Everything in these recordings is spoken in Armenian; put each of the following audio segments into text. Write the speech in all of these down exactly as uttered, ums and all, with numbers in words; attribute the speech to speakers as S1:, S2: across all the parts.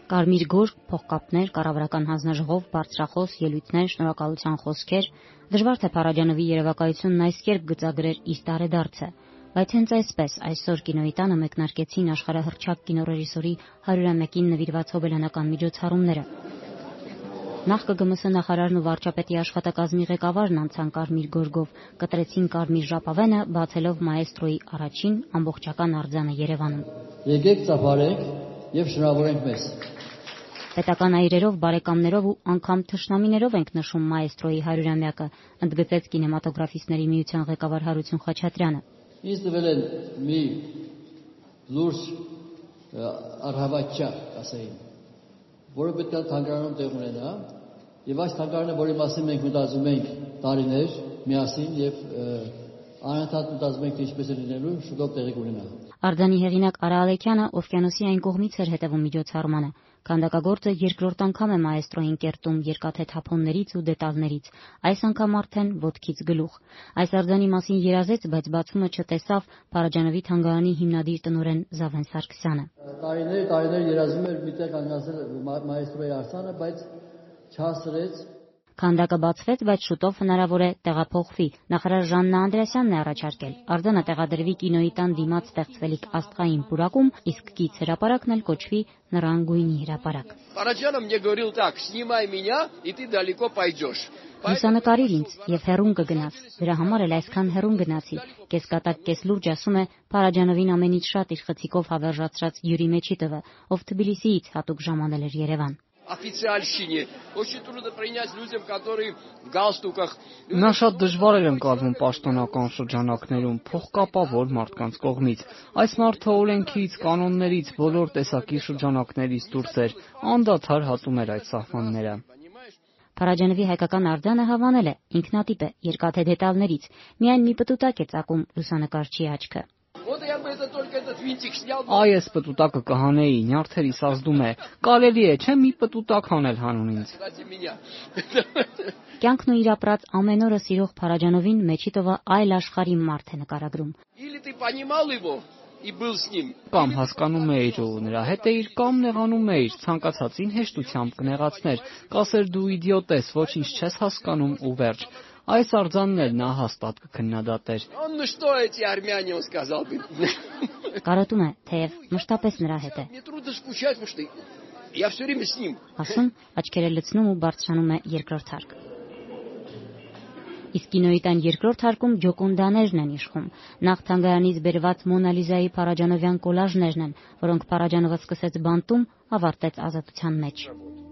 S1: Կարմիր գորգ, փողկապներ, կառավարական հանձնաժողով, բարձրախոս, ելույթներ, շնորհակալության խոսքեր, դժվար թե Փարաջանովի երևակայությունն այս կերպ գծագրեր իր տարեդարձը, բայց հենց այսպես այսօր կինոյի տանը մեկնարկեցին աշխարհահռչակ կինոռեժիսորի հարյուրամյակին նվիրված հոբելյանական միջոցառումները։ Նախ Կ Գ M S նախարարն ու վարչապետի աշխատակազմի ղեկավարն անցան կարմիր գորգով, կտրեցին կարմիր ժապավենը, բացելով մաեստրոյի առաջին ամբողջական արձանը Երևանում։
S2: Եկեք ծափարենք եւ շնորհավորենք մեզ։
S1: Պետական այրերով, բարեկամներով ու անգամ թշնամիներով ենք նշում մաեստրոյի հարյուրամյակը, ընդգծեց կինեմատոգրաֆիստների միության ղեկավար Հարություն Խաչատրյանը։
S2: Ինձ տվել են մի լուրջ առհավատչա, ասեին, որը պետք է թանգարանում տեղ ունենա, եւ այս թանգարանը, որի մասին մենք մտածում ենք տարիներ միասին եւ անընդհատ մտածում ենք ինչպես է լինելու, շուտով տեղի կունենա։
S1: Արձանի հեղինակ Արա Ալեքյանը Օվկիանոսի այն կողմից էր հետևում միջոցառմանը։ Քանդակագործը երկրորդ անգամ է մաեստրոյին կերտում երկաթե թափոններից ու դետալներից, այս անգամ արդեն ոտքից գլուխ։ Այս արձանի մասին երազեց, բայց բացումը չտեսավ Փարաջանովի թանգարանի հիմնադիր տնօրեն Զավեն Սարգսյանը։
S2: Տարիներ, տարիներ երազում էր միտեղ կանգնացնել մաեստրոյի արձանը, բայց չհասցրեց։
S1: Քանդակը բացվեց, բայց շուտով հնարավոր է տեղափոխվի։ Նախարար Ժաննա Անդրեասյանն է առաջարկել արձանը տեղադրվի կինոյի տան դիմաց ստեղծվելիք աստղային պուրակում, իսկ կից հրապարակն էլ կոչվի նռան գույնի հրապարակ։
S3: Փարաջանը мне говорил так: «Снимай меня, и ты далеко пойдешь»։
S1: Լուսանկարիր ինձ եւ հեռուն կգնաս։ Դրա համար էլ այսքան հեռուն գնացի։ Կեսկատակ կես լուրջ ասում է Փարաջանովին ամենից շատ իր խցիկով հավերժացրած Յուրի Մեչիտովը, ով Թբիլիսիից հատուկ ժամանել էր Երևան։
S3: Официальщине. Очень трудно принять людям, которые в галстуках.
S4: Նա շատ դժվար էր ընկալվում պաշտոնական շրջանակներում, փոխկապավոր մարդկանց կողմից։ Այս մարդը օրենքից, կանոններից, բոլոր տեսակի շրջանակներից դուրս էր, անդադար հատում էր այդ սահմանները։
S1: Փարաջանովի հայկական արձանը հավանել է, ինքնատիպ է, երկաթե դետալներից, միայն մի պտուտակ է ծակում լուսանկարչի աչքը։
S4: Այս պտուտակը կհանեի, նյարդերիս ազդում է, կարելի է, չէ՞ մի պտուտակ հանել հանուն ինձ։
S1: Կյանքն ու իր ապրած ամեն օրը սիրող Փարաջանովին Մեչիտովը այլ աշխարհի մարդ է նկարագրում։
S4: Կամ հասկանում էիր ու նրա հետ էիր, կամ նեղանում էիր, ցանկացածին հեշտությամբ կնեղացներ, կասեր դու իդիոտ ես, ոչինչ չես հասկանում ու վերջ։ Այս արձանն էլ նա հաստատ կքննադատեր։
S1: Կարոտում է, թեև մշտապես նրա հետ է։ Ասում, աչքերը լցնում ու բարձրանում է երկրորդ հարկ։ Իսկ կինոյի տան երկրորդ հարկում ջոկունդաներն են իշխում։ Նախ թանգարանից բերված Մոնա Լիզայի Փարաջանովյան կոլաժներն են, որոնք Փարաջանովը սկսեց բանտում, ավարտեց ազատության մեջ։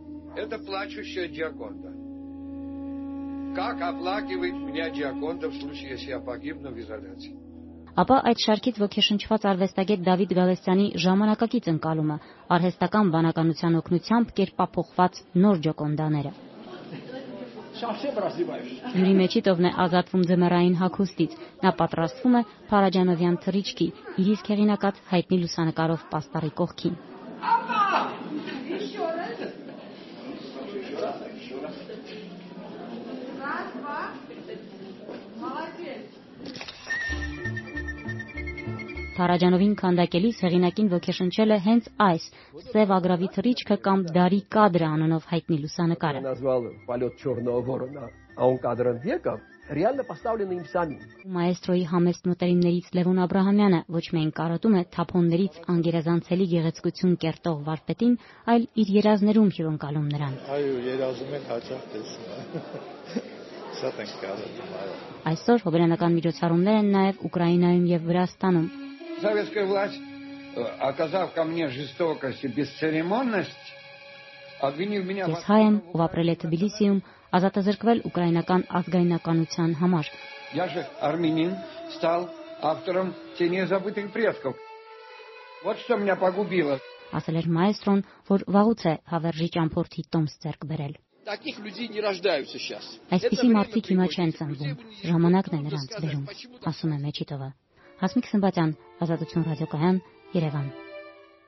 S3: Как оплакивает меня Джаконда в случае, если я погибну в изоляции։
S1: Ապա այդ շարքից ոգեշնչված արվեստագետ Դավիթ Գալստյանի ժամանակակից ընկալումը, արհեստական բանականության օգնությամբ կերպափոխված նոր ջոկոնդաները։ Յուրի Մեչիտովն է ազատվում ձմեռային հագուստից, նա պատրաստվում է Փարաջանովյան թռիչքի, իր իսկ հեղինակած հայտնի լուսանկարով պաստառի կողքին։ Փարաջանովին քանդակելիս հեղինակին ոգեշնչել է հենց այս սև ագրավի թռիչքը կամ Դարի կադրը անունով հայտնի լուսանկարը։ Մաեստրոյի համեստ մտերիմներից Լևոն Աբրահամյանը ոչ միայն կարոտում է թափոններից անգերազանցելի գեղեցկություն կերտող վարպետին, այլ իր երազներում հյուրընկալում նրան։
S5: Այո, երազում են հաճախ տեսնում։ Շատ են կարոտում, այո։
S1: Այսօր հոբելյանական միջոցառումներ են նաև Ուկրաինայում եւ Վրաստանում։
S3: Советская власть, оказав ко мне жестокость и бесцеремонность, обвинив меня в...
S1: Ես հայ եմ, ով ապրել է Թբիլիսիում, ազատազրկվել ուկրաինական ազգայնականության համար։
S3: Я же армянин, стал автором «Теней забытых предков». Вот что меня погубило.
S1: Ասել էր մաեստրոն, որ վաղուց է հավերժի ճամփորդի տոմս ձեռք բերել։
S3: Таких людей не рождаются сейчас.
S1: Այսպիսի մարդիկ հիմա չեն ծնվում, ժամանակն է նրանց բերում, ասում է Մեչիտովը։ Հասմիկ Սմբատյան, Ազատություն ռադիոկայան, Երևան։